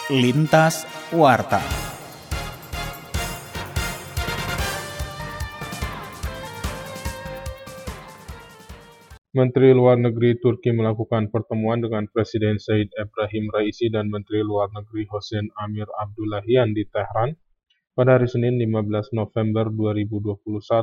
Lintas Warta. Menteri Luar Negeri Turki melakukan pertemuan dengan Presiden Said Ebrahim Raisi dan Menteri Luar Negeri Hossein Amir Abdullahian di Tehran pada hari Senin 15 November 2021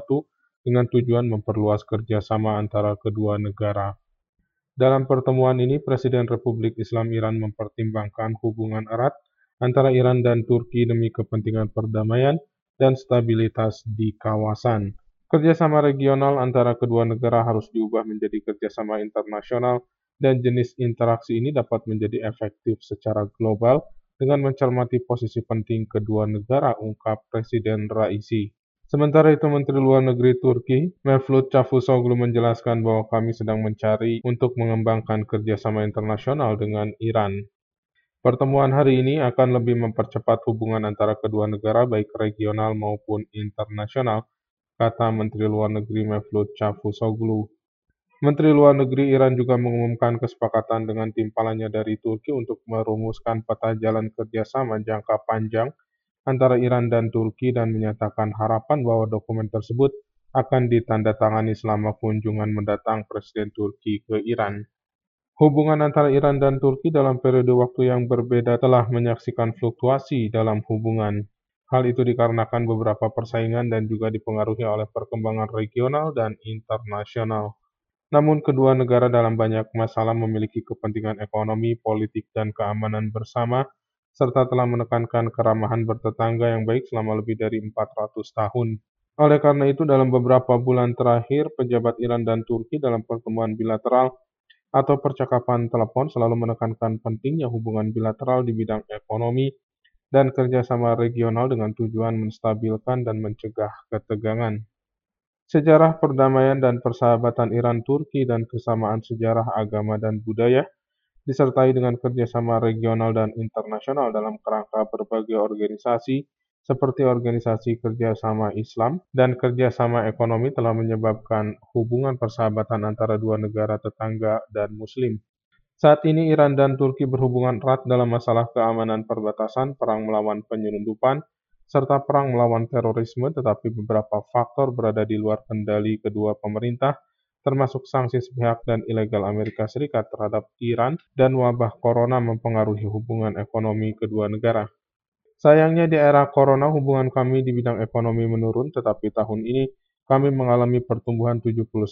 dengan tujuan memperluas kerjasama antara kedua negara. Dalam pertemuan ini, Presiden Republik Islam Iran mempertimbangkan hubungan erat antara Iran dan Turki demi kepentingan perdamaian dan stabilitas di kawasan. Kerjasama regional antara kedua negara harus diubah menjadi kerjasama internasional dan jenis interaksi ini dapat menjadi efektif secara global dengan mencermati posisi penting kedua negara, ungkap Presiden Raisi. Sementara itu, Menteri Luar Negeri Turki, Mevlut Cavusoglu menjelaskan bahwa kami sedang mencari untuk mengembangkan kerjasama internasional dengan Iran. Pertemuan hari ini akan lebih mempercepat hubungan antara kedua negara baik regional maupun internasional, kata Menteri Luar Negeri Mevlut Cavusoglu. Menteri Luar Negeri Iran juga mengumumkan kesepakatan dengan timpalannya dari Turki untuk merumuskan peta jalan kerjasama jangka panjang antara Iran dan Turki dan menyatakan harapan bahwa dokumen tersebut akan ditandatangani selama kunjungan mendatang Presiden Turki ke Iran. Hubungan antara Iran dan Turki dalam periode waktu yang berbeda telah menyaksikan fluktuasi dalam hubungan. Hal itu dikarenakan beberapa persaingan dan juga dipengaruhi oleh perkembangan regional dan internasional. Namun kedua negara dalam banyak masalah memiliki kepentingan ekonomi, politik, dan keamanan bersama, serta telah menekankan keramahan bertetangga yang baik selama lebih dari 400 tahun. Oleh karena itu, dalam beberapa bulan terakhir, pejabat Iran dan Turki dalam pertemuan bilateral atau percakapan telepon selalu menekankan pentingnya hubungan bilateral di bidang ekonomi dan kerjasama regional dengan tujuan menstabilkan dan mencegah ketegangan. Sejarah perdamaian dan persahabatan Iran-Turki dan kesamaan sejarah agama dan budaya, disertai dengan kerjasama regional dan internasional dalam kerangka berbagai organisasi, seperti Organisasi Kerjasama Islam dan Kerjasama Ekonomi telah menyebabkan hubungan persahabatan antara dua negara tetangga dan Muslim. Saat ini Iran dan Turki berhubungan erat dalam masalah keamanan perbatasan, perang melawan penyelundupan, serta perang melawan terorisme, tetapi beberapa faktor berada di luar kendali kedua pemerintah, termasuk sanksi sepihak dan ilegal Amerika Serikat terhadap Iran dan wabah corona mempengaruhi hubungan ekonomi kedua negara. Sayangnya di era corona hubungan kami di bidang ekonomi menurun, tetapi tahun ini kami mengalami pertumbuhan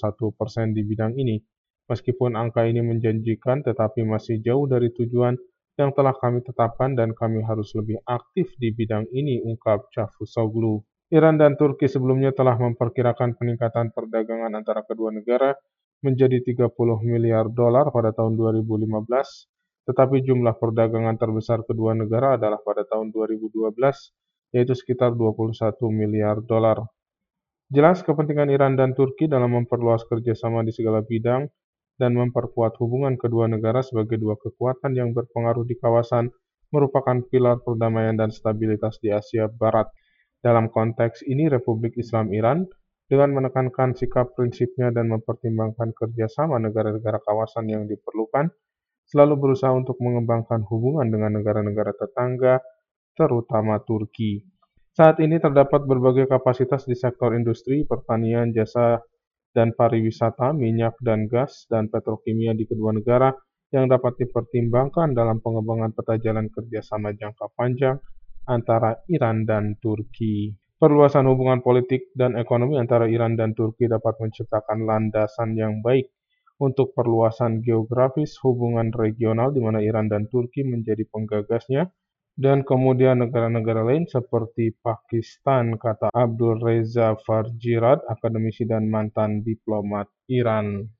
71% di bidang ini. Meskipun angka ini menjanjikan, tetapi masih jauh dari tujuan yang telah kami tetapkan dan kami harus lebih aktif di bidang ini, ungkap Cavusoglu. Iran dan Turki sebelumnya telah memperkirakan peningkatan perdagangan antara kedua negara menjadi 30 miliar dolar pada tahun 2015, tetapi jumlah perdagangan terbesar kedua negara adalah pada tahun 2012, yaitu sekitar 21 miliar dolar. Jelas kepentingan Iran dan Turki dalam memperluas kerjasama di segala bidang dan memperkuat hubungan kedua negara sebagai dua kekuatan yang berpengaruh di kawasan merupakan pilar perdamaian dan stabilitas di Asia Barat. Dalam konteks ini, Republik Islam Iran dengan menekankan sikap prinsipnya dan mempertimbangkan kerjasama negara-negara kawasan yang diperlukan, selalu berusaha untuk mengembangkan hubungan dengan negara-negara tetangga, terutama Turki. Saat ini terdapat berbagai kapasitas di sektor industri, pertanian, jasa, dan pariwisata, minyak dan gas, dan petrokimia di kedua negara yang dapat dipertimbangkan dalam pengembangan peta jalan kerjasama jangka panjang antara Iran dan Turki. Perluasan hubungan politik dan ekonomi antara Iran dan Turki dapat menciptakan landasan yang baik untuk perluasan geografis hubungan regional di mana Iran dan Turki menjadi penggagasnya, dan kemudian negara-negara lain seperti Pakistan, kata Abdul Reza Farjirad, akademisi dan mantan diplomat Iran.